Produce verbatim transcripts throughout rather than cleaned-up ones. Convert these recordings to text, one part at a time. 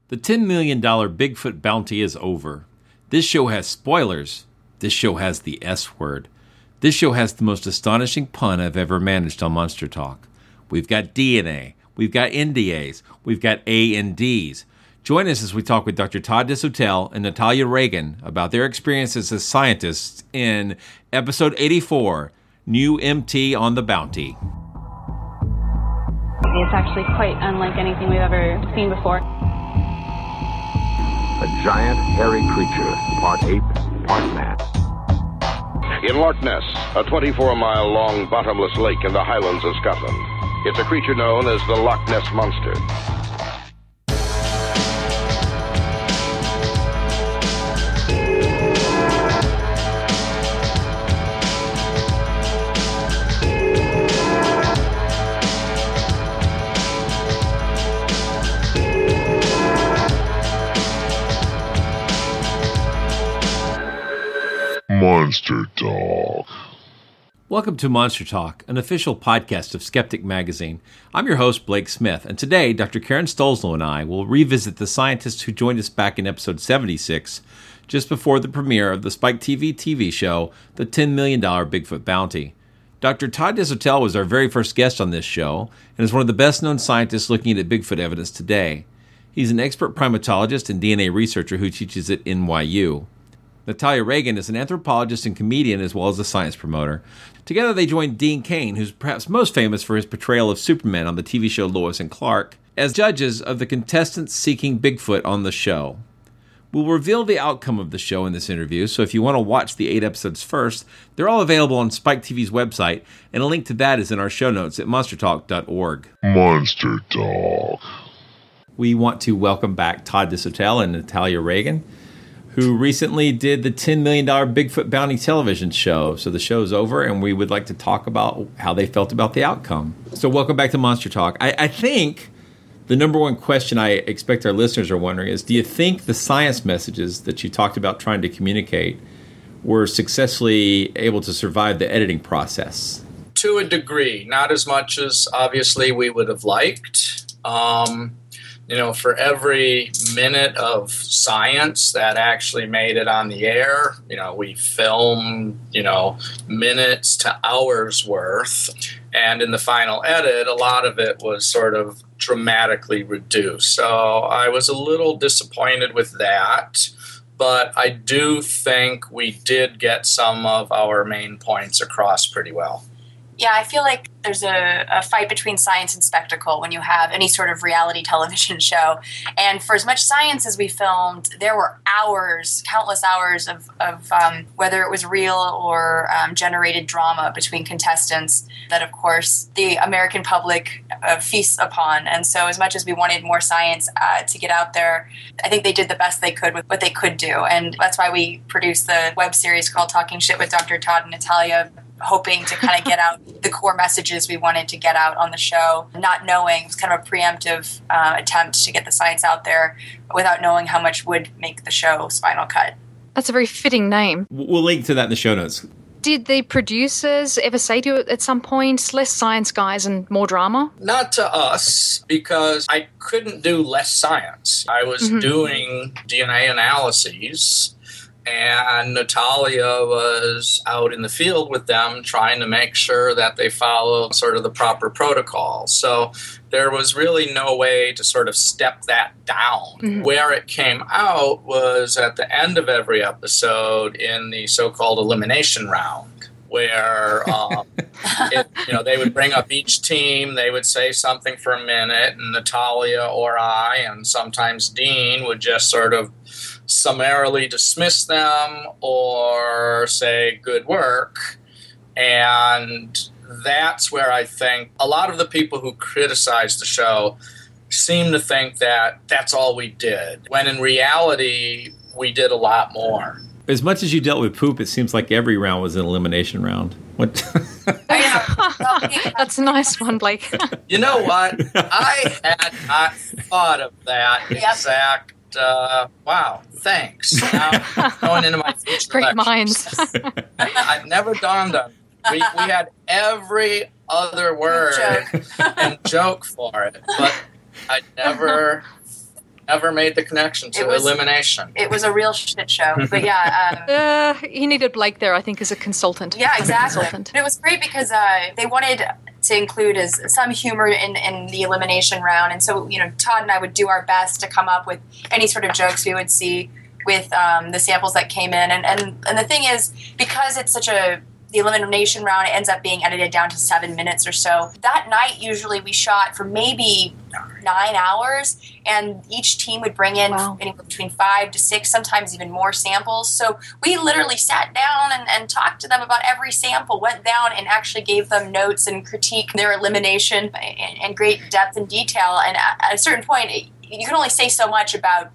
The ten million dollars Bigfoot bounty is over. This show has spoilers. This show has the S word. This show has the most astonishing pun I've ever managed on Monster Talk. We've got D N A. We've got N D As. We've got A and Ds. Join us as we talk with Doctor Todd Desautels and Natalia Reagan about their experiences as scientists in episode eighty-four, New M T on the Bounty. It's actually quite unlike anything we've ever seen before. A giant, hairy creature, part ape, part man. In Loch Ness, a twenty-four mile long bottomless lake in the Highlands of Scotland. It's a creature known as the Loch Ness Monster. Monster Talk. Welcome to Monster Talk, an official podcast of Skeptic Magazine. I'm your host, Blake Smith, and today Doctor Karen Stolzlo and I will revisit the scientists who joined us back in episode seventy-six, just before the premiere of the Spike T V T V show, The ten million dollars Bigfoot Bounty. Doctor Todd Desautels was our very first guest on this show, and is one of the best-known scientists looking at Bigfoot evidence today. He's an expert primatologist and D N A researcher who teaches at N Y U. Natalia Reagan is an anthropologist and comedian as well as a science promoter. Together they joined Dean Cain, who's perhaps most famous for his portrayal of Superman on the T V show Lois and Clark, as judges of the contestants seeking Bigfoot on the show. We'll reveal the outcome of the show in this interview, so if you want to watch the eight episodes first, they're all available on Spike T V's website, and a link to that is in our show notes at monster talk dot org. Monster Talk. We want to welcome back Todd Desautels and Natalia Reagan, who recently did the ten million dollars Bigfoot Bounty television show. So the show's over, and we would like to talk about how they felt about the outcome. So welcome back to Monster Talk. I, I think the number one question I expect our listeners are wondering is, do you think the science messages that you talked about trying to communicate were successfully able to survive the editing process? To a degree, not as much as obviously we would have liked. Um, You know, for every minute of science that actually made it on the air, you know, we filmed, you know, minutes to hours worth. And in the final edit, a lot of it was sort of dramatically reduced. So I was a little disappointed with that. But I do think we did get some of our main points across pretty well. Yeah, I feel like there's a, a fight between science and spectacle when you have any sort of reality television show. And for as much science as we filmed, there were hours, countless hours of, of um, whether it was real or um, generated drama between contestants that, of course, the American public uh, feasts upon. And so as much as we wanted more science uh, to get out there, I think they did the best they could with what they could do. And that's why we produced the web series called Talking Shit with Doctor Todd and Natalia, hoping to kind of get out the core messages we wanted to get out on the show, not knowing, it was kind of a preemptive uh, attempt to get the science out there without knowing how much would make the show Spinal Cut. That's a very fitting name. We'll link to that in the show notes. Did the producers ever say to you at some point, less science, guys, and more drama? Not to us, because I couldn't do less science. I was mm-hmm. doing D N A analyses, and Natalia was out in the field with them trying to make sure that they followed sort of the proper protocol. So there was really no way to sort of step that down. Mm-hmm. Where it came out was at the end of every episode in the so-called elimination round, where um, it, you know, they would bring up each team, they would say something for a minute, and Natalia or I, and sometimes Dean, would just sort of summarily dismiss them or say good work. And that's where I think a lot of the people who criticize the show seem to think that that's all we did, when in reality we did a lot more. As much as you dealt with poop, it seems like every round was an elimination round. What? That's a nice one, Blake. You know what? I had not thought of that yep. exact Uh, wow, thanks. Now, going into my future Great lectures. minds. I've never dawned on me. We, we had every other word joke. and joke for it, but I never never made the connection to It was- elimination. It was a real shit show. But yeah, um, Uh, he needed Blake there, I think, as a consultant. yeah, exactly. Consultant. It was great because uh, they wanted to include as some humor in, in the elimination round. And so, you know, Todd and I would do our best to come up with any sort of jokes we would see with um, the samples that came in. And, and, and the thing is, because it's such a, the elimination round, it ends up being edited down to seven minutes or so. That night, usually we shot for maybe nine hours, and each team would bring in Wow. anywhere between five to six, sometimes even more samples. So we literally sat down and, and talked to them about every sample, went down and actually gave them notes and critique their elimination in, in great depth and detail. And at, at a certain point, it, you can only say so much about,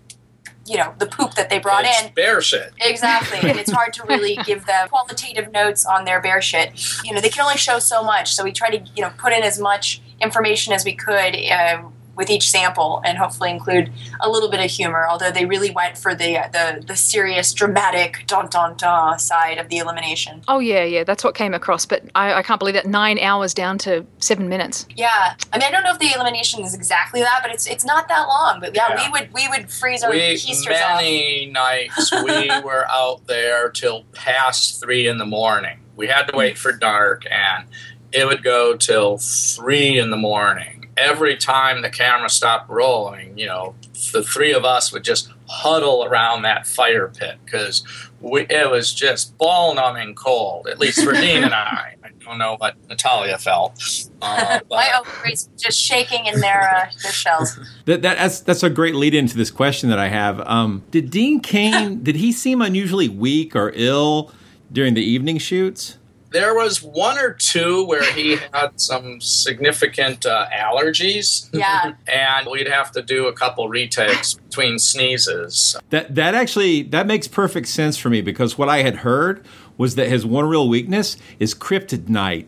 you know, the poop that they brought It's in. bear shit. Exactly, and it's hard to really give them qualitative notes on their bear shit. You know, they can only show so much, so we try to, you know, put in as much information as we could uh, with each sample, and hopefully include a little bit of humor. Although they really went for the the, the serious, dramatic, dun dun dun side of the elimination. Oh, yeah, yeah, that's what came across. But I, I can't believe that nine hours down to seven minutes. Yeah, I mean, I don't know if the elimination is exactly that, but it's it's not that long. But yeah, Yeah. we would we would freeze our We keisters off. many nights we were out there till past three in the morning. We had to wait for dark, and it would go till three in the morning. Every time the camera stopped rolling, you know, the three of us would just huddle around that fire pit because it was just ball-numbing cold, at least for Dean and I. I don't know what Natalia felt. Uh, but My ovaries just shaking in their uh, their shells. That, that that's that's a great lead into this question that I have. Um, did Dean Cain did he seem unusually weak or ill during the evening shoots? there was one or two where he had some significant uh, allergies. Yeah. And we'd have to do a couple retakes between sneezes. That that actually that makes perfect sense for me, because what I had heard was that his one real weakness is kryptonite.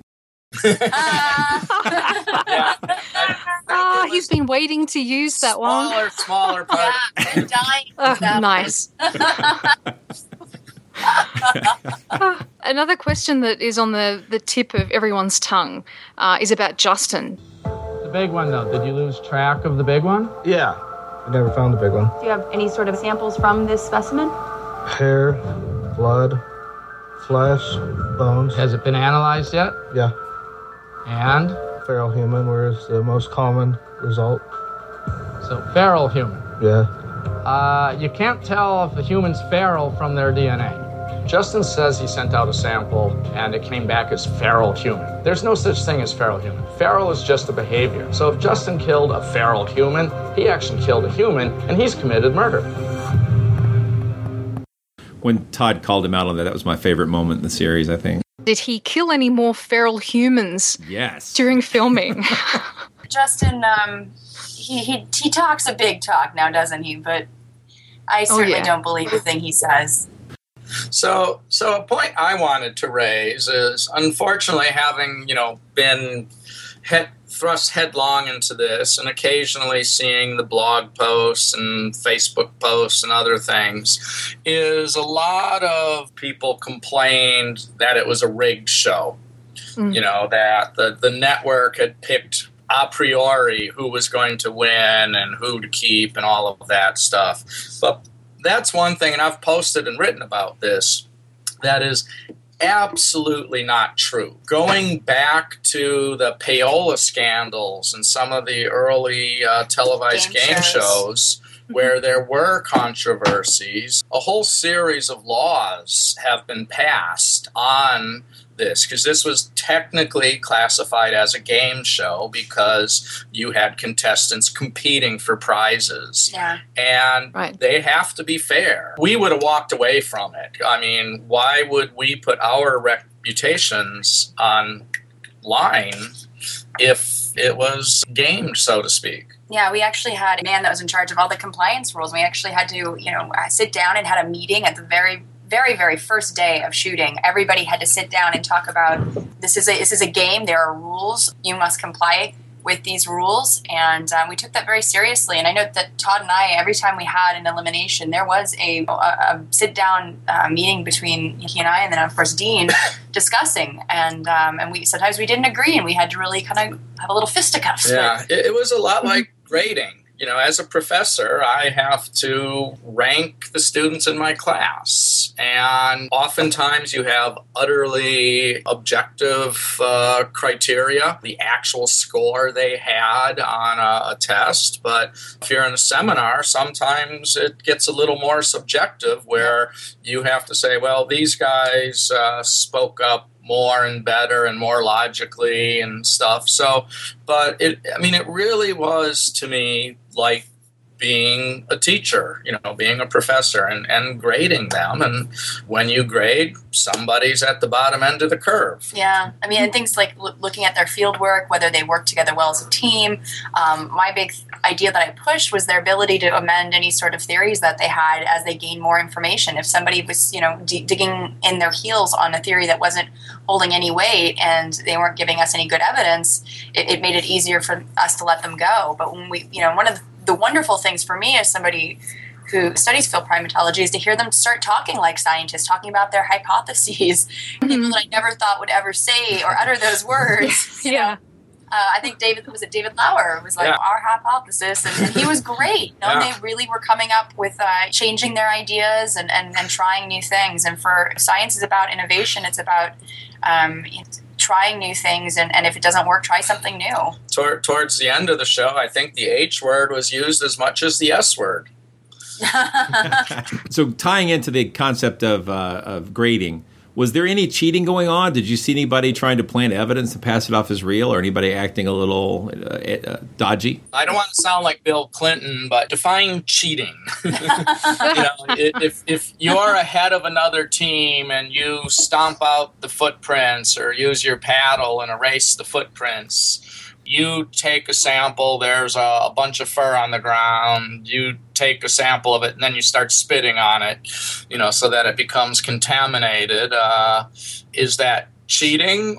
Yeah. Ah, he's been waiting to use that one. Smaller, smaller part. Yeah, I'm dying. Oh, for that nice. Another question that is on the, the tip of everyone's tongue uh, is about Justin. The big one, though. Did you lose track of the big one? Yeah. I never found the big one. Do you have any sort of samples from this specimen? Hair, blood, flesh, bones. Has it been analyzed yet? Yeah. And? Feral human was the most common result. So, feral human. Yeah. Uh, you can't tell if the human's feral from their D N A. Justin says he sent out a sample and it came back as feral human. There's no such thing as feral human. Feral is just a behavior. So if Justin killed a feral human, he actually killed a human and he's committed murder. When Todd called him out on that, that was my favorite moment in the series, I think. Did he kill any more feral humans Yes. during filming? Justin, um, he, he he talks a big talk now, doesn't he? But I Oh, certainly yeah. don't believe a thing he says. So, so a point I wanted to raise is, unfortunately, having, you know, been head, thrust headlong into this and occasionally seeing the blog posts and Facebook posts and other things, is a lot of people complained that it was a rigged show. Mm. You know, that the, the network had picked a priori who was going to win and who to keep and all of that stuff. But that's one thing, and I've posted and written about this, that is absolutely not true. Going back to the payola scandals and some of the early uh, televised Game game, shows. shows, where there were controversies, a whole series of laws have been passed on this, because this was technically classified as a game show because you had contestants competing for prizes. Yeah. And Right. they have to be fair. We would have walked away from it. I mean, why would we put our reputations on line if it was gamed, so to speak? Yeah, we actually had a man that was in charge of all the compliance rules. We actually had to, you know, sit down and had a meeting at the very, very, very first day of shooting. Everybody had to sit down and talk about this is a this is a game. There are rules. You must comply with these rules, and um, we took that very seriously. And I know that Todd and I, every time we had an elimination, there was a, a, a sit-down uh, meeting between he and I, and then of course Dean, discussing. And um, and we sometimes we didn't agree, and we had to really kind of have a little fisticuffs. Yeah, it, it was a lot like grading. you know, as a professor, I have to rank the students in my class. And oftentimes you have utterly objective uh, criteria, the actual score they had on a, a test. But if you're in a seminar, sometimes it gets a little more subjective where you have to say, well, these guys uh, spoke up more and better and more logically and stuff. So, but it, I mean, it really was to me like being a teacher, you know, being a professor and, and grading them. And when you grade, somebody's at the bottom end of the curve. Yeah. I mean, and things like l- looking at their field work, whether they work together well as a team. Um, my big th- idea that I pushed was their ability to amend any sort of theories that they had as they gained more information. If somebody was, you know, d- digging in their heels on a theory that wasn't holding any weight and they weren't giving us any good evidence, it, it made it easier for us to let them go. But when we, you know, one of the The wonderful things for me as somebody who studies field primatology is to hear them start talking like scientists, talking about their hypotheses, mm-hmm. people that I never thought would ever say or utter those words. Yeah. Uh, I think David, was it David Lauer, was like, yeah. our hypothesis, and, and he was great. You know, yeah. They really were coming up with uh, changing their ideas and, and, and trying new things. And for science is about innovation. It's about um, trying new things, and, and if it doesn't work, try something new. Tor- towards the end of the show, I think the H word was used as much as the S word. So tying into the concept of, uh, of grading, was there any cheating going on? Did you see anybody trying to plant evidence and pass it off as real, or anybody acting a little uh, uh, dodgy? I don't want to sound like Bill Clinton, but define cheating. you know, if if you're ahead of another team and you stomp out the footprints or use your paddle and erase the footprints, you take a sample, there's a, a bunch of fur on the ground, you take a sample of it, and then you start spitting on it, you know, so that it becomes contaminated. Uh, is that cheating,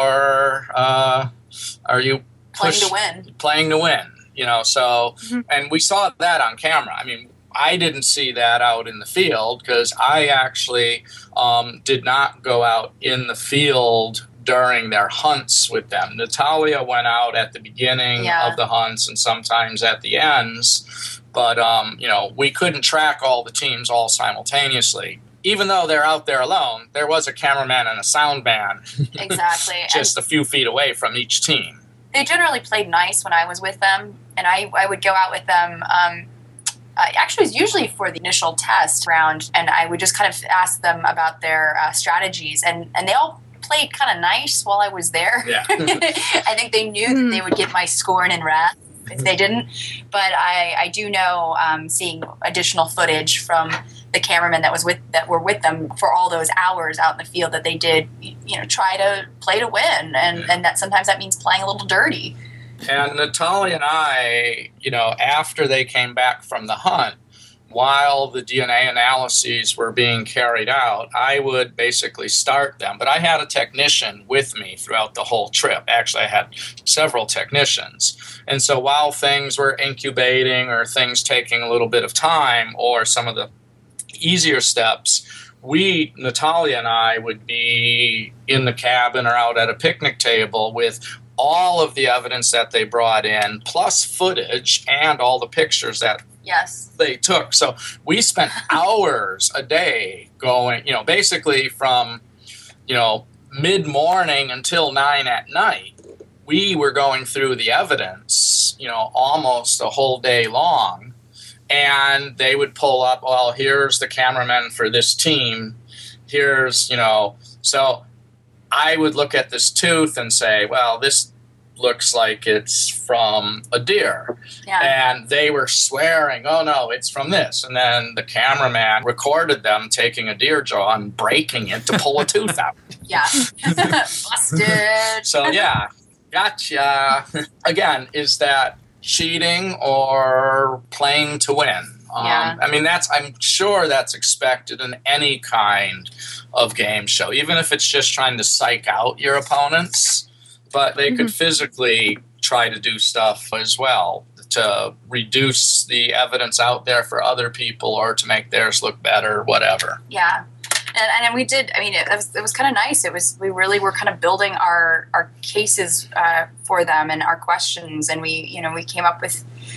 or uh, are you push- playing to win? Playing to win, you know, so, mm-hmm. and we saw that on camera. I mean, I didn't see that out in the field because I actually um, did not go out in the field during their hunts with them. Natalia went out at the beginning yeah. of the hunts and sometimes at the ends, but um, you know, we couldn't track all the teams all simultaneously. Even though they're out there alone, there was a cameraman and a sound man exactly just and a few feet away from each team. They generally played nice when I was with them, and I, I would go out with them. Um, Uh, actually, it was usually for the initial test round, and I would just kind of ask them about their uh, strategies, and, and they all played kind of nice while I was there. Yeah. I think they knew that they would get my scorn and wrath if they didn't, but I, I do know um, seeing additional footage from the cameramen that was with that were with them for all those hours out in the field that they did, you know, try to play to win, and, and that sometimes that means playing a little dirty. And Natalia and I, you know, after they came back from the hunt, while the D N A analyses were being carried out, I would basically start them. But I had a technician with me throughout the whole trip. Actually, I had several technicians. And so while things were incubating or things taking a little bit of time or some of the easier steps, we, Natalia and I, would be in the cabin or out at a picnic table with all of the evidence that they brought in, plus footage and all the pictures that yes. they took. So we spent hours a day going, you know, basically from, you know, mid-morning until nine at night. We were going through the evidence, you know, almost a whole day long. And they would pull up, well, here's the cameraman for this team. Here's, you know, so I would look at this tooth and say, well, this looks like it's from a deer. Yeah. And they were swearing, oh, no, it's from this. And then the cameraman recorded them taking a deer jaw and breaking it to pull a tooth out. Yeah. Busted. So, yeah, gotcha. Again, is that cheating or playing to win? Yeah. Um, I mean, that's, I'm sure that's expected in any kind of game show, even if it's just trying to psych out your opponents. But they mm-hmm. could physically try to do stuff as well to reduce the evidence out there for other people or to make theirs look better, whatever. Yeah. And, and we did, I mean, it was, it was kind of nice. It was, we really were kind of building our, our cases uh, for them and our questions. And we, you know, we came up with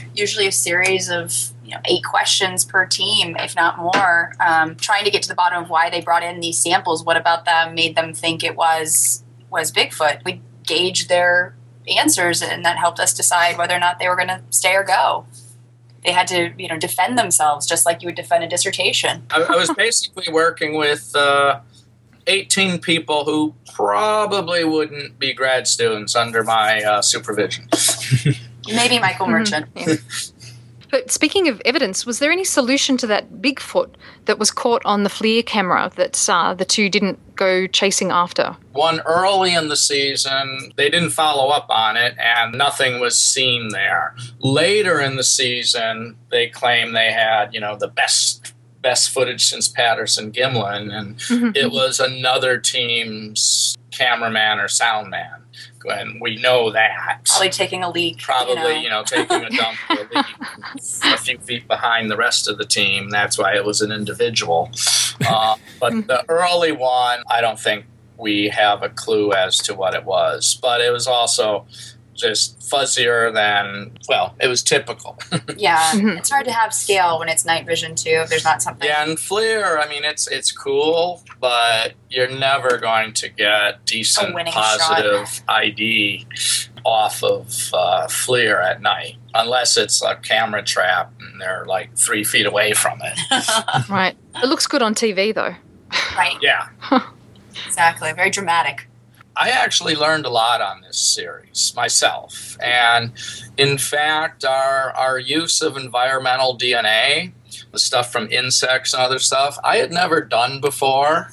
usually a series of you know eight questions per team, if not more, um, trying to get to the bottom of why they brought in these samples. What about them made them think it was was Bigfoot? We gauged their answers, and that helped us decide whether or not they were going to stay or go. They had to, you know, defend themselves just like you would defend a dissertation. I, I was basically working with uh, eighteen people who probably wouldn't be grad students under my uh, supervision. Maybe Michael Merchant. Mm-hmm. Yeah. But speaking of evidence, was there any solution to that Bigfoot that was caught on the FLIR camera that uh, the two didn't go chasing after? One early in the season, they didn't follow up on it, and nothing was seen there. Later in the season, they claimed they had, you know, the best best footage since Patterson Gimlin, and mm-hmm. it was another team's cameraman or sound man. And we know that. Probably taking a leak. Probably, you know, you know taking a dump or a leak a few feet behind the rest of the team. That's why it was an individual. Uh, but the early one, I don't think we have a clue as to what it was. But it was also just fuzzier than, well, it was typical. Yeah, it's hard to have scale when it's night vision, too, if there's not something. Yeah, and FLIR, I mean, it's it's cool, but you're never going to get decent, positive shot. I D off of uh, FLIR at night, unless it's a camera trap and they're like three feet away from it. Right. It looks good on T V, though. Right. Yeah. Exactly. Very dramatic. I actually learned a lot on this series myself. And in fact, our our use of environmental D N A, the stuff from insects and other stuff, I had never done before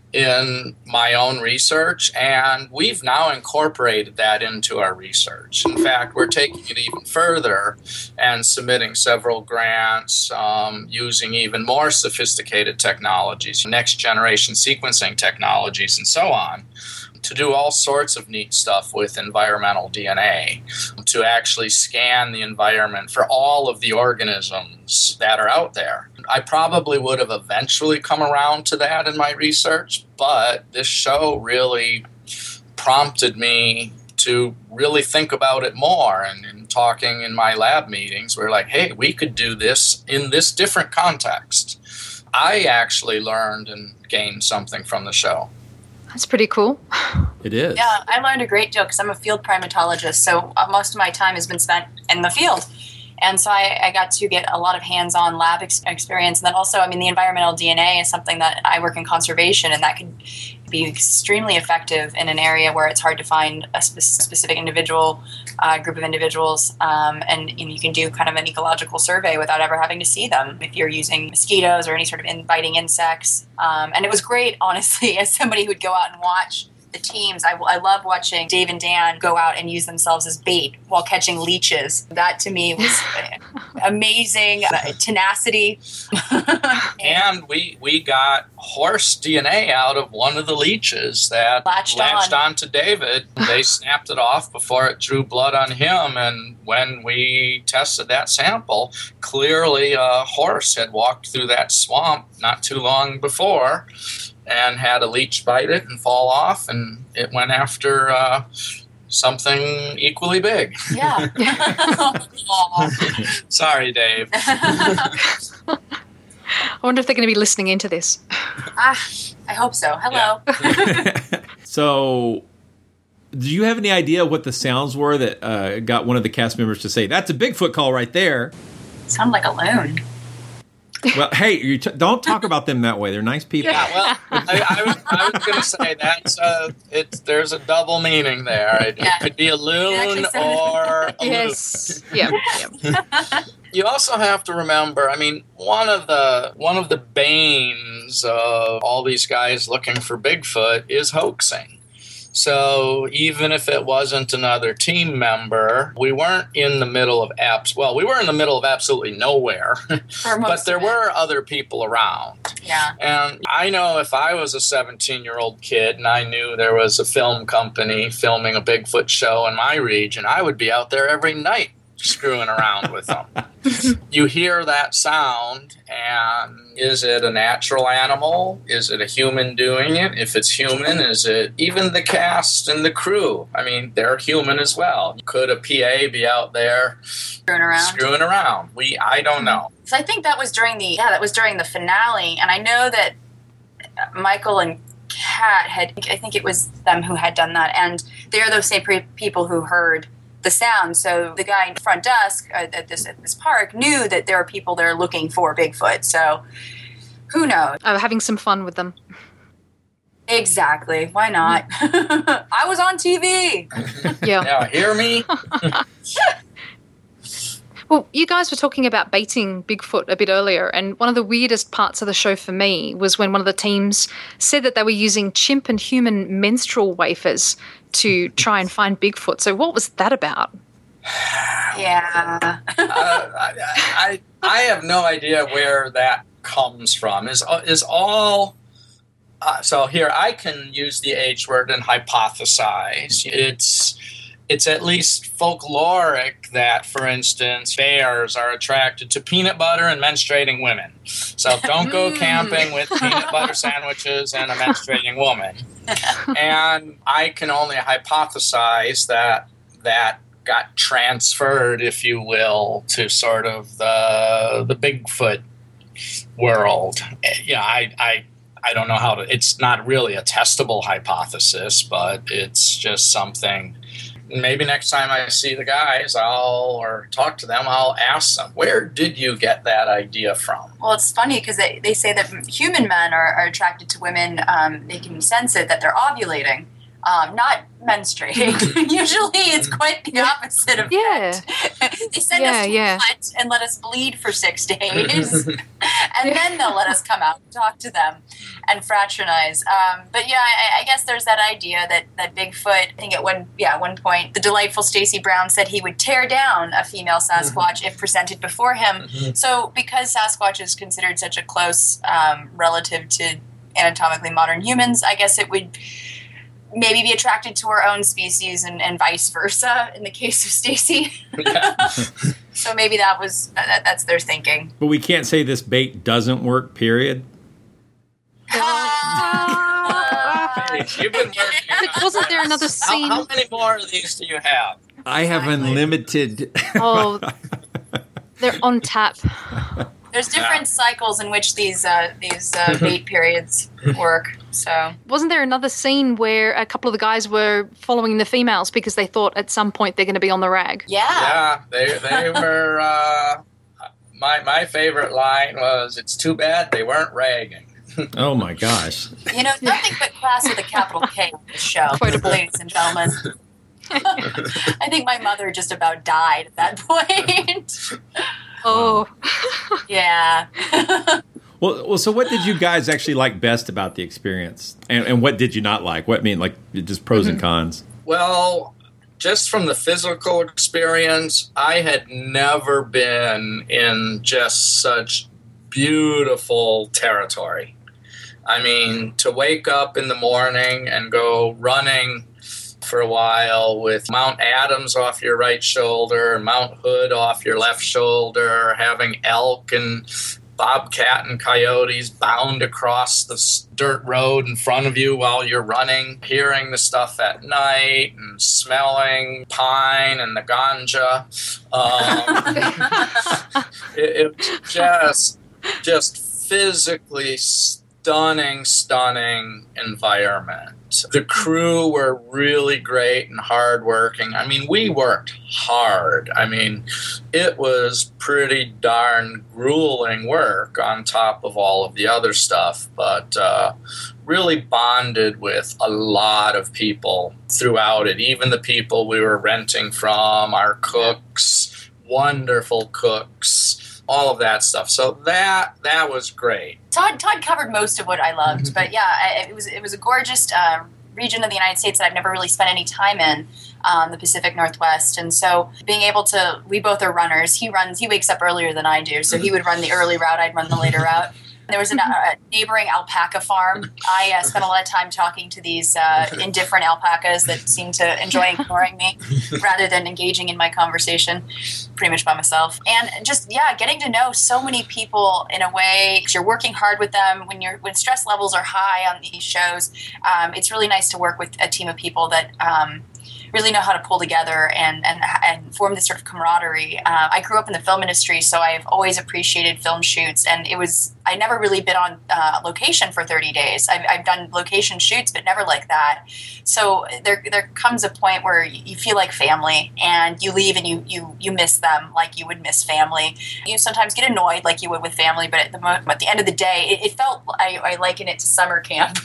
in my own research. And we've now incorporated that into our research. In fact, we're taking it even further and submitting several grants um, using even more sophisticated technologies, next generation sequencing technologies, and so on, to do all sorts of neat stuff with environmental D N A, to actually scan the environment for all of the organisms that are out there. I probably would have eventually come around to that in my research, but this show really prompted me to really think about it more. And in talking in my lab meetings, we're like, hey, we could do this in this different context. I actually learned and gained something from the show. That's pretty cool. It is. Yeah, I learned a great deal because I'm a field primatologist, so uh, most of my time has been spent in the field. And so I, I got to get a lot of hands-on lab ex- experience. And then also, I mean, the environmental D N A is something that I work in conservation, and that can be extremely effective in an area where it's hard to find a spe- specific individual, uh, group of individuals. Um, and you know, you can do kind of an ecological survey without ever having to see them if you're using mosquitoes or any sort of in- biting insects. Um, and it was great, honestly, as somebody who'd go out and watch the teams. I, I love watching Dave and Dan go out and use themselves as bait while catching leeches. That to me was amazing. Uh, tenacity. And we we got horse D N A out of one of the leeches that latched, latched on. on to David. They snapped it off before it drew blood on him. And when we tested that sample, clearly a horse had walked through that swamp not too long before and had a leech bite it and fall off, and it went after uh, something equally big. Yeah. Sorry, Dave. I wonder if they're going to be listening into this. Ah, I hope so. Hello. Yeah. So, do you have any idea what the sounds were that uh, got one of the cast members to say, "That's a Bigfoot call right there"? Sound like a loon. Well, hey, you t- don't talk about them that way. They're nice people. Yeah, well, I, I was, I was going to say that's uh, it's there's a double meaning there. It, Yeah. it could be a loon or a Yes. Yeah. yeah. You also have to remember, I mean, one of the one of the banes of all these guys looking for Bigfoot is hoaxing. So even if it wasn't another team member, we weren't in the middle of apps. Well, we were in the middle of absolutely nowhere, but there were other people around. Yeah. And I know if I was a seventeen-year-old kid and I knew there was a film company filming a Bigfoot show in my region, I would be out there every night screwing around with them. You hear that sound, and is it a natural animal? Is it a human doing it? If it's human, is it even the cast and the crew? I mean, they're human as well. Could a P A be out there Screwing around? Screwing around. We, I don't know. So I think that was during the, yeah, that was during the finale, and I know that Michael and Kat had, I think it was them who had done that, and they're those same pre- people who heard the sound. So the guy in front desk uh, at this at this park knew that there are people there looking for Bigfoot. So who knows? Oh, having some fun with them. Exactly. Why not? I was on T V. Yeah. Now, hear me? Well, you guys were talking about baiting Bigfoot a bit earlier, and one of the weirdest parts of the show for me was when one of the teams said that they were using chimp and human menstrual wafers to try and find Bigfoot. So what was that about? Yeah. uh, I, I I have no idea where that comes from. Is is all uh, so here I can use the H word and hypothesize. It's it's at least folkloric that, for instance, bears are attracted to peanut butter and menstruating women. So don't go camping with peanut butter sandwiches and a menstruating woman. And I can only hypothesize that that got transferred, if you will, to sort of the the Bigfoot world. Yeah, I, I I don't know how to. It's not really a testable hypothesis, but it's just something. Maybe next time I see the guys, I'll or talk to them, I'll ask them, where did you get that idea from? Well, it's funny because they, they say that human men are, are attracted to women. Um, they can sense it, that they're ovulating, um, not menstruating. Usually it's quite the opposite of Yeah. that. They send Yeah, us to yeah. hunt and let us bleed for six days. And then they'll let us come out and talk to them and fraternize. Um, but yeah, I, I guess there's that idea that, that Bigfoot, I think at one, yeah, one point, the delightful Stacey Brown said he would tear down a female Sasquatch if presented before him. So because Sasquatch is considered such a close um, relative to anatomically modern humans, I guess it would maybe be attracted to her own species and, and vice versa in the case of Stacey. Yeah. So maybe that was, that, that's their thinking. But we can't say this bait doesn't work, period. Hey, you've been working on Wasn't there this. another scene? How, how many more of these do you have? I have unlimited. Oh, they're on tap. There's different Yeah. cycles in which these uh, these uh, bait periods work. So Wasn't there another scene where a couple of the guys were following the females because they thought at some point they're going to be on the rag? yeah, Yeah, they they were. Uh, my my favorite line was, "It's too bad they weren't ragging." Oh my gosh! you know, nothing but class with a capital K in this show, Quotable. ladies and gentlemen. I think my mother just about died at that point. Oh, Yeah. Well, well, so what did you guys actually like best about the experience, and, and what did you not like? What I mean, like just pros and cons. Well, just from the physical experience, I had never been in just such beautiful territory. I mean, to wake up in the morning and go running for a while with Mount Adams off your right shoulder and Mount Hood off your left shoulder, having elk and bobcat and coyotes bound across the s- dirt road in front of you while you're running, hearing the stuff at night and smelling pine and the ganja. Um, it, it was just, just physically stunning, stunning environment. The crew were really great and hardworking. I mean, we worked hard. I mean, it was pretty darn grueling work on top of all of the other stuff, but uh, really bonded with a lot of people throughout it, even the people we were renting from, our cooks, wonderful cooks, all of that stuff. So that that was great. Todd Todd covered most of what I loved, but yeah, I, it was it was a gorgeous uh, region of the United States that I've never really spent any time in, um, the Pacific Northwest, and so being able to, we both are runners. He runs, he wakes up earlier than I do, so he would run the early route, I'd run the later route. There was an, a neighboring alpaca farm. I uh, spent a lot of time talking to these uh, indifferent alpacas that seemed to enjoy ignoring me rather than engaging in my conversation, pretty much by myself. And just, yeah, getting to know so many people in a way, because you're working hard with them. When you're when stress levels are high on these shows, um, it's really nice to work with a team of people that um, really know how to pull together and and, and form this sort of camaraderie. Uh, I grew up in the film industry, so I've always appreciated film shoots, and it was I never really been on uh, location for thirty days. I've, I've done location shoots, but never like that. So there there comes a point where you feel like family, and you leave and you you you miss them like you would miss family. You sometimes get annoyed like you would with family, but at the mo- at the end of the day, it, it felt I, I liken it to summer camp,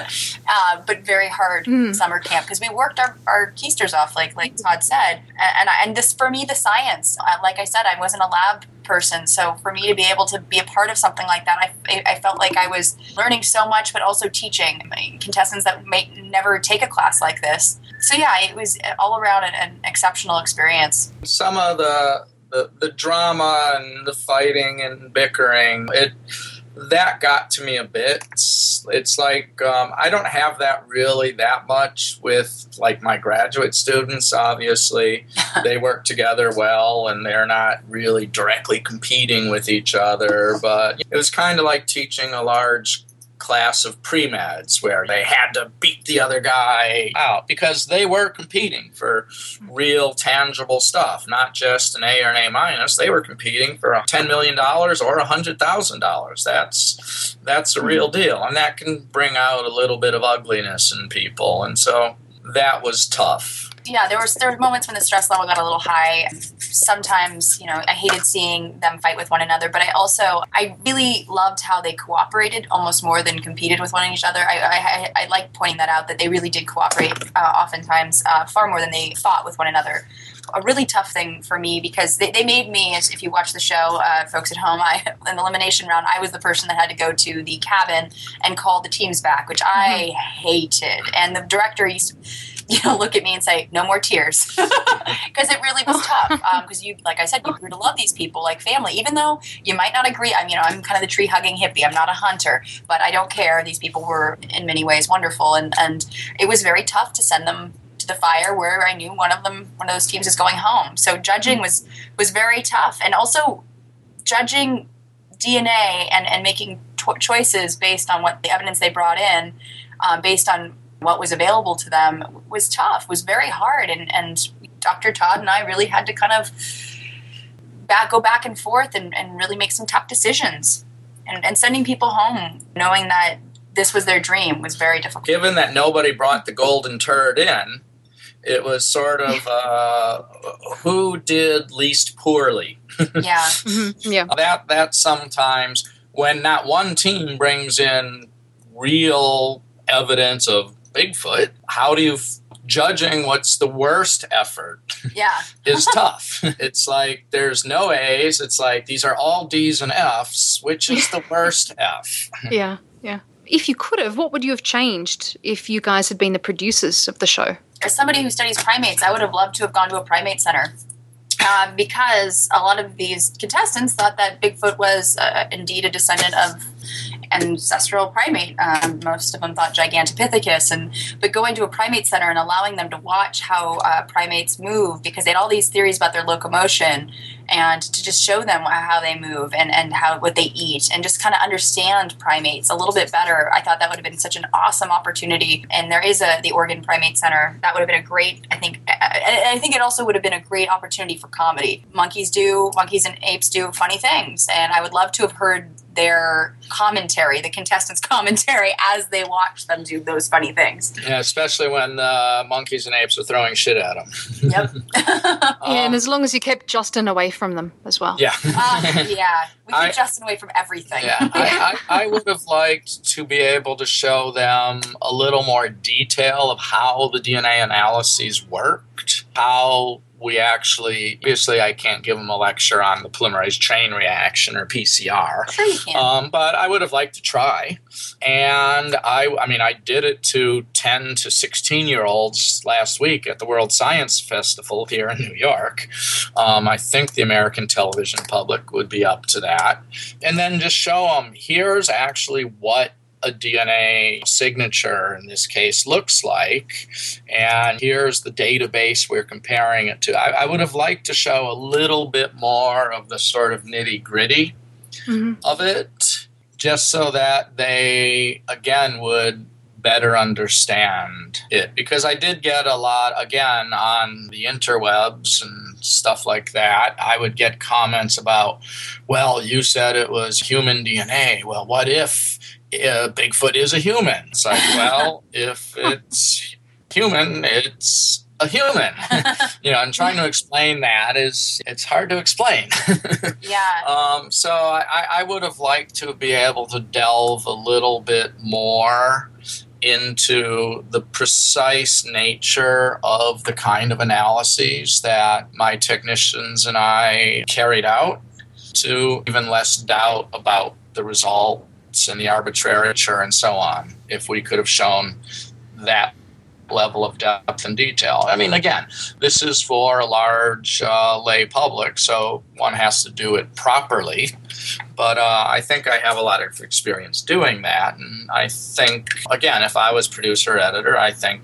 uh, but very hard mm. summer camp because we worked our, our keisters off, like like Todd said, and I, and this for me the science. Uh, like I said, I wasn't a lab person, so for me to be able to be a part of something like that, I, I felt like I was learning so much, but also teaching contestants that may never take a class like this. So yeah, it was all around an, an exceptional experience. Some of the, the the drama and the fighting and bickering, it that got to me a bit. It's, it's like um, I don't have that really that much with like my graduate students. Obviously, they work together well and they're not really directly competing with each other. But it was kind of like teaching a large class of pre-meds where they had to beat the other guy out because they were competing for real tangible stuff, not just an A or an A minus. They were competing for ten million dollars or one hundred thousand dollars. That's that's a real deal, and that can bring out a little bit of ugliness in people, and so that was tough. Yeah, there was there were moments when the stress level got a little high. Sometimes, you know, I hated seeing them fight with one another, but I also, I really loved how they cooperated almost more than competed with one each other. I I, I like pointing that out, that they really did cooperate uh, oftentimes uh, far more than they fought with one another. A really tough thing for me because they, they made me, as if you watch the show, uh, folks at home, I, in the elimination round, I was the person that had to go to the cabin and call the teams back, which I mm-hmm. hated. And the director used to, you know, look at me and say, no more tears. Because it really was tough. Because um, you, like I said, you grew to love these people like family, even though you might not agree. I'm, you know, I'm kind of the tree-hugging hippie. I'm not a hunter, but I don't care. These people were in many ways wonderful. And, and it was very tough to send them to the fire where I knew one of them, one of those teams is going home. So judging was, was very tough. And also judging D N A and, and making to- choices based on what the evidence they brought in, um, based on what was available to them, was tough, was very hard. And, and Doctor Todd and I really had to kind of back, go back and forth and, and really make some tough decisions. And, and sending people home knowing that this was their dream was very difficult. Given that nobody brought the golden turd in, it was sort of uh, who did least poorly. Yeah. Mm-hmm. Yeah. That that sometimes when not one team brings in real evidence of Bigfoot, how do you f- judging what's the worst effort? Yeah. is tough. It's like there's no A's. It's like these are all D's and F's. Which is the worst F? Yeah. Yeah. If you could have, what would you have changed if you guys had been the producers of the show? As somebody who studies primates, I would have loved to have gone to a primate center uh, because a lot of these contestants thought that Bigfoot was uh, indeed a descendant of ancestral primate. Um, most of them thought Gigantopithecus, and but going to a primate center and allowing them to watch how uh, primates move, because they had all these theories about their locomotion, and to just show them how they move and, and how what they eat, and just kind of understand primates a little bit better. I thought that would have been such an awesome opportunity. And there is a the Oregon Primate Center. That would have been a great, I think, I, I think it also would have been a great opportunity for comedy. Monkeys do, monkeys and apes do funny things, and I would love to have heard their commentary, the contestants' commentary, as they watch them do those funny things. Yeah, especially when uh, monkeys and apes are throwing shit at them. Yep. Yeah, and as long as you kept Justin away from them as well. Yeah. uh, yeah. We keep I, Justin away from everything. Yeah, I, I, I would have liked to be able to show them a little more detail of how the D N A analyses worked, how we actually, obviously I can't give them a lecture on the polymerase chain reaction or P C R. Sure you can. Um, but I would have liked to try. And I, I mean, I did it to ten to sixteen-year-olds last week at the World Science Festival here in New York. Um, I think the American television public would be up to that. And then just show them, here's actually what a D N A signature in this case looks like, and here's the database we're comparing it to. I, I would have liked to show a little bit more of the sort of nitty-gritty mm-hmm. of it, just so that they, again, would better understand it. Because I did get a lot, again, on the interwebs and stuff like that. I would get comments about, well, you said it was human D N A. Well, what if Uh, Bigfoot is a human? It's like, well, if it's human, it's a human. You know, and trying to explain that is, it's hard to explain. Yeah. Um, so I, I would have liked to be able to delve a little bit more into the precise nature of the kind of analyses that my technicians and I carried out, to even less doubt about the result and the arbitrary and so on, if we could have shown that level of depth and detail. I mean, again, this is for a large uh, lay public, so one has to do it properly. But uh, I think I have a lot of experience doing that. And I think, again, if I was producer editor, I think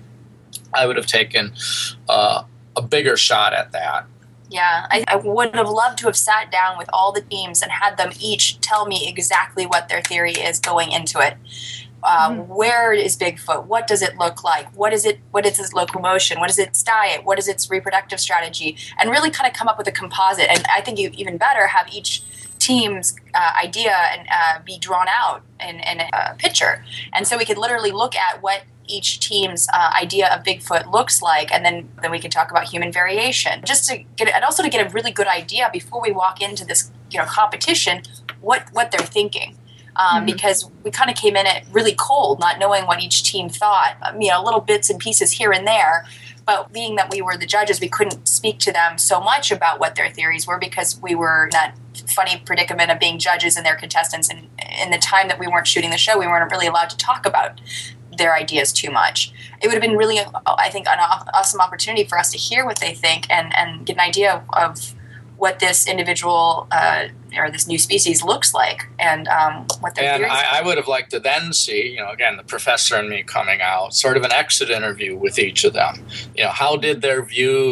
I would have taken uh, a bigger shot at that. Yeah, I, I would have loved to have sat down with all the teams and had them each tell me exactly what their theory is going into it. Uh, mm-hmm. Where is Bigfoot? What does it look like? What is it? What is its locomotion? What is its diet? What is its reproductive strategy? And really kind of come up with a composite. And I think you even better have each team's uh, idea and uh, be drawn out in, in a picture. And so we could literally look at what each team's uh, idea of Bigfoot looks like, and then, then we can talk about human variation, just to get and also to get a really good idea before we walk into this, you know, competition, what what they're thinking, um, mm-hmm. because we kind of came in it really cold, not knowing what each team thought, um, you know, little bits and pieces here and there. But being that we were the judges, we couldn't speak to them so much about what their theories were, because we were in that funny predicament of being judges and their contestants, and in the time that we weren't shooting the show, we weren't really allowed to talk about their ideas too much. It would have been really, I think, an awesome opportunity for us to hear what they think and, and get an idea of what this individual uh, or this new species looks like, and um, what their and theories I, are. I would have liked to then see, you know, again, the professor and me coming out, sort of an exit interview with each of them. You know, how did their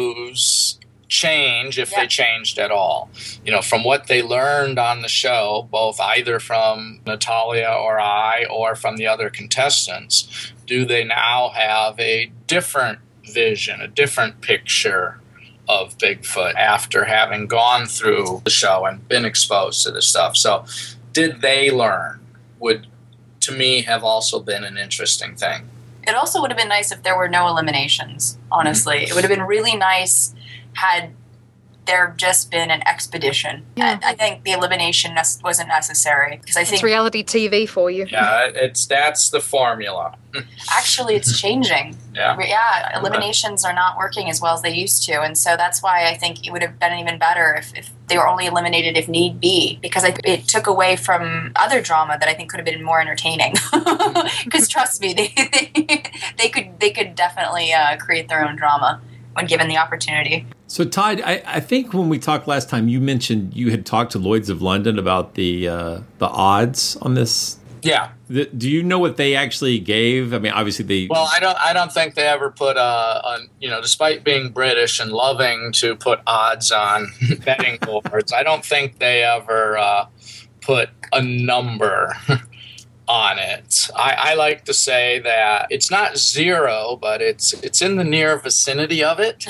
views change, if yeah. they changed at all? You know, from what they learned on the show, both either from Natalia or I or from the other contestants, do they now have a different vision, a different picture of Bigfoot after having gone through the show and been exposed to this stuff? So did they learn? Would, to me, have also been an interesting thing. It also would have been nice if there were no eliminations, honestly. Mm-hmm. It would have been really nice had there just been an expedition. Yeah. I, I think the elimination ne- wasn't necessary, because I think it's reality T V for you. Yeah, it's that's the formula. Actually, it's changing. Yeah. Yeah, eliminations are not working as well as they used to, and so that's why I think it would have been even better if, if they were only eliminated if need be, because I, it took away from other drama that I think could have been more entertaining. Because trust me, they, they they could they could definitely uh, create their own drama when given the opportunity. So, Todd, I, I think when we talked last time, you mentioned you had talked to Lloyd's of London about the uh, the odds on this. Yeah. The, do you know what they actually gave? I mean, obviously they. Well, I don't. I don't think they ever put a, a. You know, despite being British and loving to put odds on betting boards, I don't think they ever uh, put a number on it. I, I like to say that it's not zero, but it's it's in the near vicinity of it,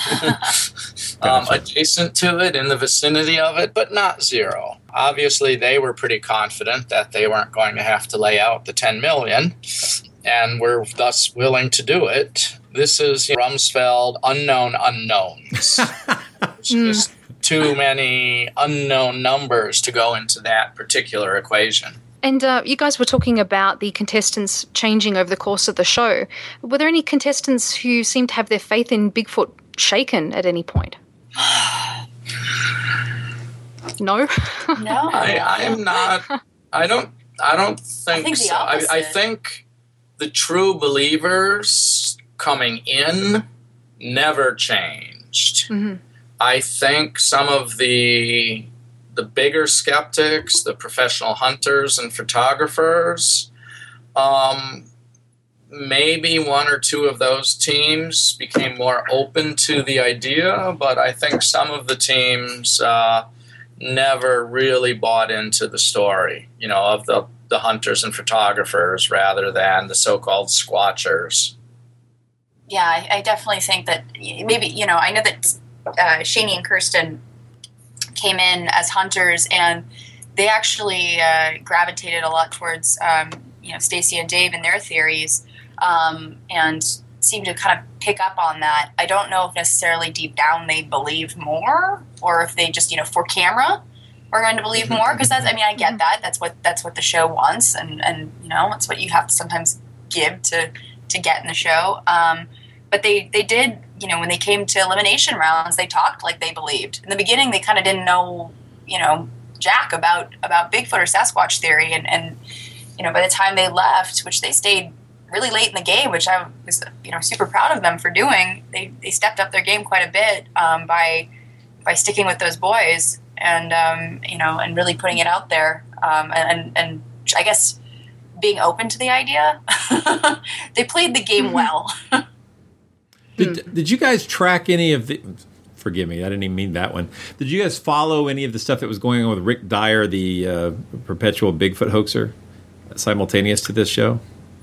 um, adjacent to it, in the vicinity of it, but not zero. Obviously, they were pretty confident that they weren't going to have to lay out the ten million, and were thus willing to do it. This is you know, Rumsfeld unknown unknowns. There's just too many unknown numbers to go into that particular equation. And uh, you guys were talking about the contestants changing over the course of the show. Were there any contestants who seemed to have their faith in Bigfoot shaken at any point? No? No. I, I am not. I don't. I don't think, I think the so. I, opposite. I think the true believers coming in never changed. Mm-hmm. I think some of the the bigger skeptics, the professional hunters and photographers, um, maybe one or two of those teams became more open to the idea, but I think some of the teams uh, never really bought into the story, you know, of the, the hunters and photographers rather than the so-called squatchers. Yeah, I, I definitely think that maybe, you know, I know that uh, Shani and Kirsten came in as hunters, and they actually uh, gravitated a lot towards, um, you know, Stacy and Dave and their theories, um, and seemed to kind of pick up on that. I don't know if necessarily deep down they believe more, or if they just, you know, for camera are going to believe more, because that's, I mean, I get that. That's what that's what the show wants, and, and you know, it's what you have to sometimes give to, to get in the show. Um, but they, they did, you know, when they came to elimination rounds, they talked like they believed. In the beginning, they kind of didn't know, you know, jack about, about Bigfoot or Sasquatch theory. And, and, you know, by the time they left, which they stayed really late in the game, which I was, you know, super proud of them for doing, they, they stepped up their game quite a bit um, by by sticking with those boys and, um, you know, and really putting it out there. Um, and, and I guess being open to the idea. They played the game well. Did, did you guys track any of the... Forgive me, I didn't even mean that one. Did you guys follow any of the stuff that was going on with Rick Dyer, the uh, perpetual Bigfoot hoaxer, simultaneous to this show?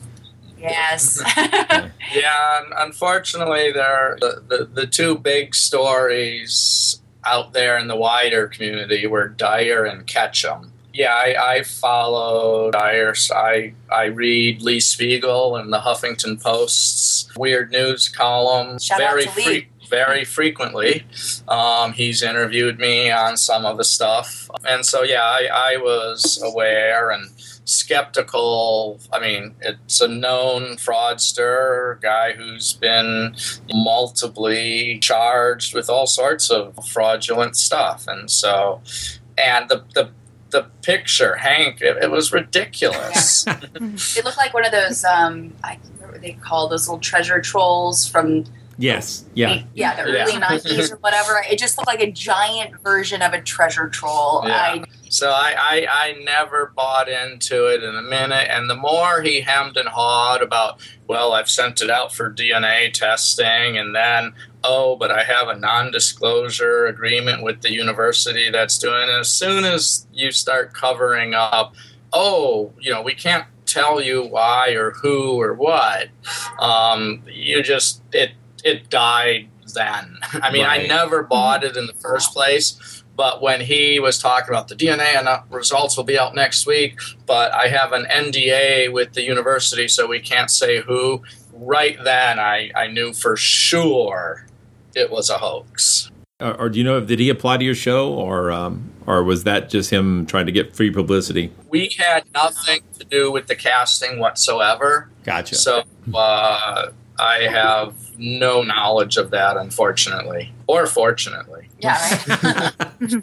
Yes. Yeah, unfortunately, there the, the the two big stories out there in the wider community were Dyer and Ketchum. Yeah, I, I follow Dyer. I I read Lee Spiegel and the Huffington Post's Weird News column Shout very out to Lee. fre- very frequently. Um, he's interviewed me on some of the stuff, and so yeah, I, I was aware and skeptical. I mean, it's a known fraudster, guy who's been multiply charged with all sorts of fraudulent stuff, and so, and the the the picture, Hank, it, it was ridiculous. Yeah. It looked like one of those, um, I what were they called, those little treasure trolls from... Yes, yeah. Yeah, the early Yeah. nineties or whatever. It just looked like a giant version of a treasure troll. Yeah. I, So I, I, I never bought into it in a minute. And the more he hemmed and hawed about, well, I've sent it out for D N A testing, and then, oh, but I have a non-disclosure agreement with the university that's doing it. As soon as you start covering up, oh, you know, we can't tell you why or who or what, um, you just, it, it died then. I mean, Right. I never bought it in the first place. But when he was talking about the D N A and uh, results will be out next week, but I have an N D A with the university, so we can't say who, right then I, I knew for sure it was a hoax. Or, or do you know, did he apply to your show, or um, or was that just him trying to get free publicity? We had nothing to do with the casting whatsoever. Gotcha. So uh, I have no knowledge of that, unfortunately, or fortunately. yeah, right?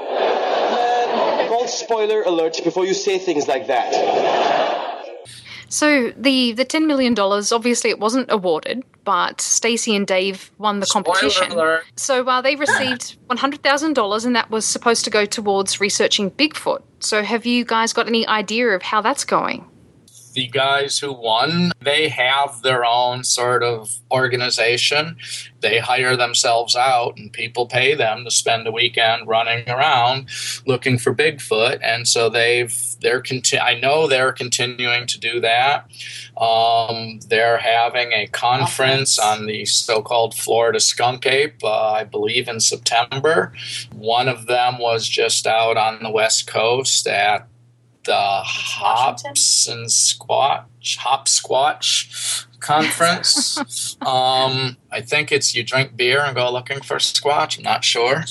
Call spoiler alert before you say things like that. So the the ten million dollars, obviously it wasn't awarded, but Stacy and Dave won the competition. Spoiler alert. So uh, they received one hundred thousand dollars, and that was supposed to go towards researching Bigfoot. So have you guys got any idea of how that's going? The guys who won, they have their own sort of organization. They hire themselves out, and people pay them to spend a weekend running around looking for Bigfoot. And so they've they're conti- I know they're continuing to do that. Um, they're having a conference on the so-called Florida skunk ape, uh, I believe in September. One of them was just out on the West Coast at the Hops and Squatch, Hop Squatch conference. um, I think it's you drink beer and go looking for Squatch. I'm not sure.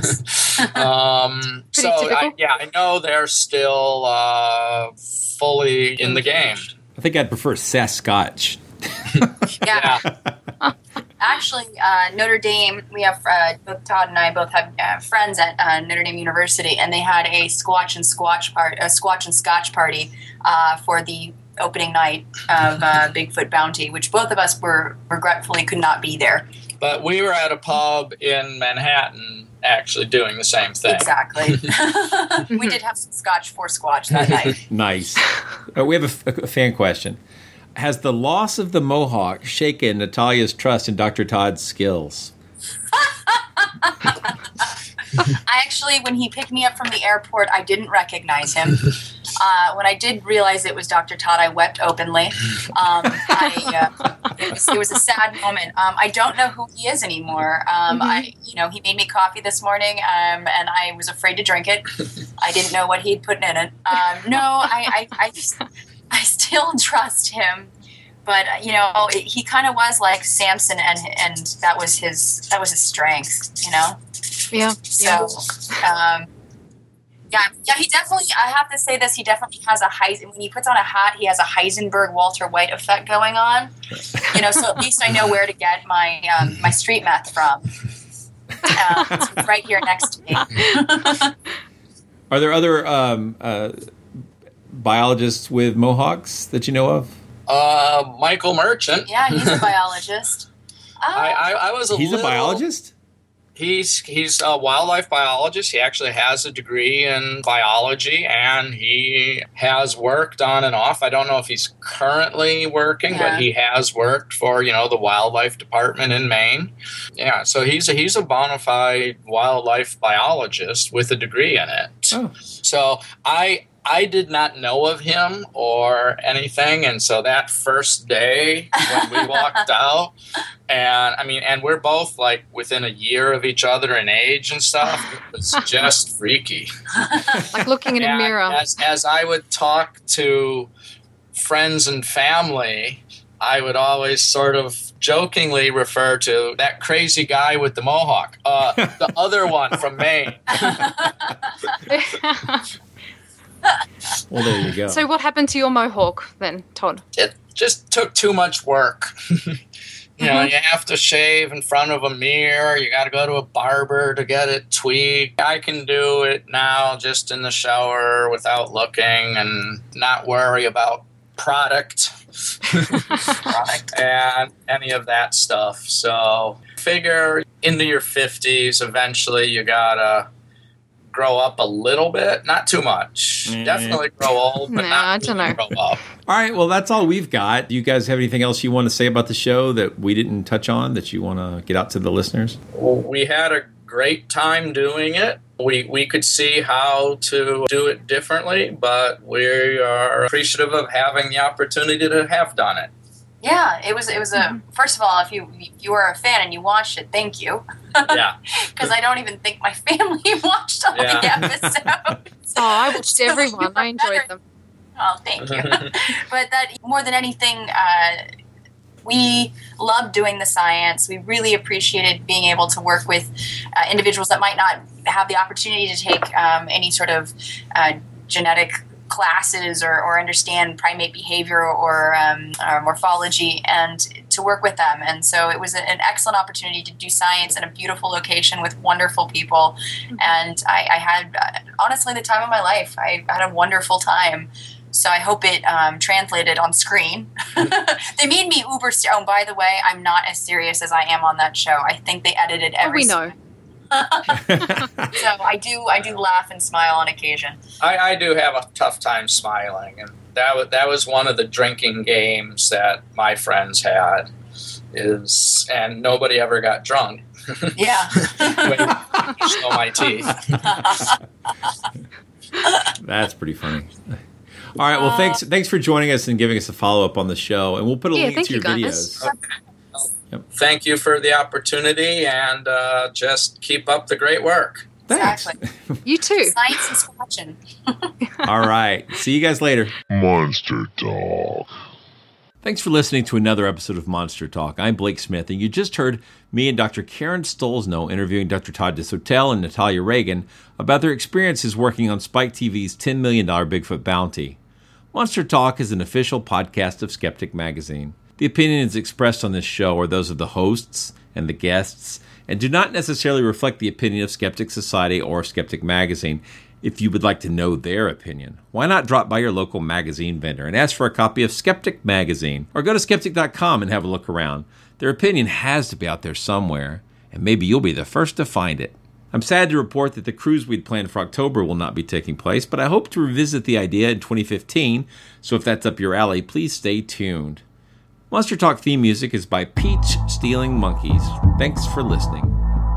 um, so, I, yeah, I know they're still uh, fully in the game. I think I'd prefer Sasquatch. Yeah. Actually, uh, Notre Dame, we have, uh, both Todd and I both have uh, friends at uh, Notre Dame University, and they had a Squatch and Squatch part, a Squatch and Scotch party uh, for the opening night of uh, Bigfoot Bounty, which both of us were regretfully could not be there. But we were at a pub in Manhattan actually doing the same thing. Exactly. We did have some Scotch for Squatch that night. Nice. Uh, we have a, a fan question. Has the loss of the Mohawk shaken Natalia's trust in Doctor Todd's skills? I actually, when he picked me up from the airport, I didn't recognize him. Uh, when I did realize it was Doctor Todd, I wept openly. Um, I, uh, it, was, it was a sad moment. Um, I don't know who he is anymore. Um, mm-hmm. I, you know, he made me coffee this morning, um, and I was afraid to drink it. I didn't know what he'd put in it. Um, no, I, I, I, just, I still trust him. But you know, it, he kind of was like Samson, and and that was his that was his strength. You know. Yeah. So, um, yeah, yeah, he definitely, I have to say this, he definitely has a Heisen, when he puts on a hat, he has a Heisenberg Walter White effect going on. You know, so at least I know where to get my um, my street meth from. Uh, it's right here next to me. Are there other um, uh, biologists with Mohawks that you know of? Uh, Michael Merchant. Yeah, he's a biologist. Uh, I, I, I was a He's little, a biologist? He's he's a wildlife biologist. He actually has a degree in biology, and he has worked on and off. I don't know if he's currently working, yeah. but he has worked for, you know, the wildlife department in Maine. Yeah, so he's a, he's a bona fide wildlife biologist with a degree in it. Oh. So I I did not know of him or anything, and so that first day when we walked out, and I mean, and we're both like within a year of each other in age and stuff. It was just freaky, like looking in and a mirror. As as I would talk to friends and family, I would always sort of jokingly refer to that crazy guy with the mohawk, uh, the other one from Maine. Well, there you go. So what happened to your mohawk then, Todd? It just took too much work. You know, mm-hmm. you have to shave in front of a mirror. You got to go to a barber to get it tweaked. I can do it now just in the shower without looking and not worry about product, product and any of that stuff. So figure into your fifties, eventually you got to grow up a little bit, not too much. Mm. Definitely grow old, but no, not I don't really know. grow up. All right, well, that's all we've got. Do you guys have anything else you want to say about the show that we didn't touch on that you want to get out to the listeners? Well, we had a great time doing it. We we could see how to do it differently, but we are appreciative of having the opportunity to have done it. Yeah, it was. It was a. Mm-hmm. First of all, if you if you were a fan and you watched it, thank you. Yeah. Because I don't even think my family watched all yeah. the episodes. Oh, I watched every one. I enjoyed better. them. Oh, thank you. But that more than anything, uh, we loved doing the science. We really appreciated being able to work with uh, individuals that might not have the opportunity to take um, any sort of uh, genetic classes or, or understand primate behavior or, um, or morphology, and to work with them. And so it was an excellent opportunity to do science in a beautiful location with wonderful people. Mm-hmm. And I, I had, uh, honestly, the time of my life. I had a wonderful time. So I hope it um, translated on screen. They made me uber serious. Oh, by the way, I'm not as serious as I am on that show. I think they edited every. Oh, we know. So I do, I do laugh and smile on occasion. I, I do have a tough time smiling, and that was that was one of the drinking games that my friends had. Is and nobody ever got drunk. Yeah. When you show my teeth. That's pretty funny. All right. Well, thanks thanks for joining us and giving us a follow up on the show, and we'll put a yeah, link to your you videos. Okay. Yep. Thank you for the opportunity, and uh, just keep up the great work. Thanks. Exactly. You too. Science is watching. All right. See you guys later. Monster Talk. Thanks for listening to another episode of Monster Talk. I'm Blake Smith, and you just heard me and Doctor Karen Stolzno interviewing Doctor Todd Disotell and Natalia Reagan about their experiences working on Spike T V's ten million dollars Bigfoot Bounty. Monster Talk is an official podcast of Skeptic Magazine. The opinions expressed on this show are those of the hosts and the guests, and do not necessarily reflect the opinion of Skeptic Society or Skeptic Magazine. If you would like to know their opinion, why not drop by your local magazine vendor and ask for a copy of Skeptic Magazine, or go to skeptic dot com and have a look around. Their opinion has to be out there somewhere, and maybe you'll be the first to find it. I'm sad to report that the cruise we'd planned for October will not be taking place, but I hope to revisit the idea in twenty fifteen, so if that's up your alley, please stay tuned. Monster Talk theme music is by Peach Stealing Monkeys. Thanks for listening.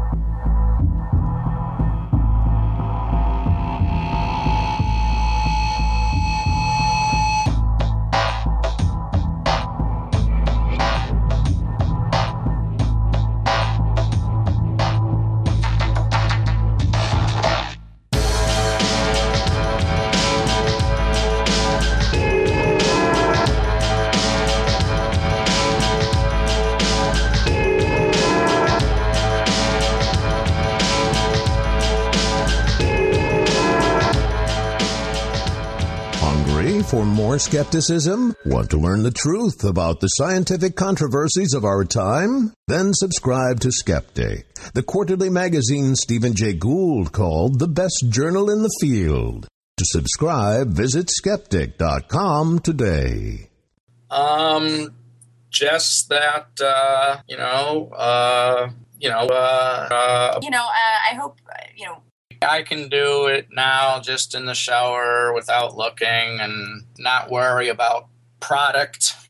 For more skepticism? Want to learn the truth about the scientific controversies of our time? Then subscribe to Skeptic, the quarterly magazine Stephen Jay Gould called the best journal in the field. To subscribe, visit skeptic dot com today. Um, just that, uh, you know, uh, you know, uh, uh, You know, uh, I hope, uh, you know, I can do it now just in the shower without looking and not worry about product.